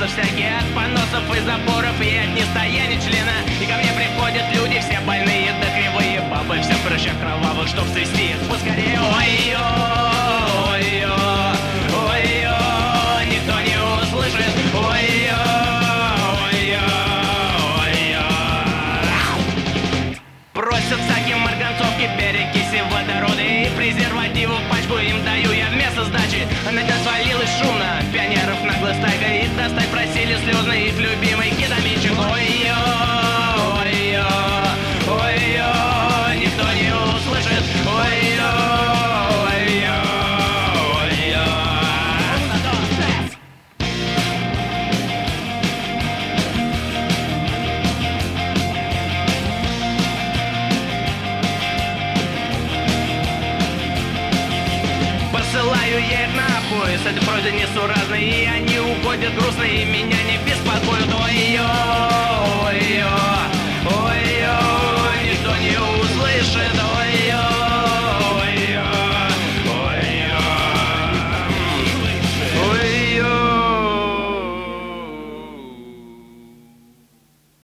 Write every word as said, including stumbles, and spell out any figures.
Начинаются всякие от поносов и запоров и от нестояния члена. И ко мне приходят люди, все больные да кривые бабы, все в прыщах кровавых, чтоб свести их поскорее. Ой-ё, ой-ё, ой-ё, никто не услышит. Ой-ё, ой-ё, ой-ё. Просят всякие марганцовки, перекиси, водороды и презервативы в пачку им даю я вместо сдачи. На тебя свалилось шумно, пионеров нагло стайка, и достать просили слезный их любимый кетаминчик. Ой-ё, ой-ё, ой-ё, никто не услышит. Ой-ё, ой-ё, ой-ё. Посылаю я их на пояс, этой просьбы несуразной, и они уходят грустные, и меня не беспокоят. Ой-ё.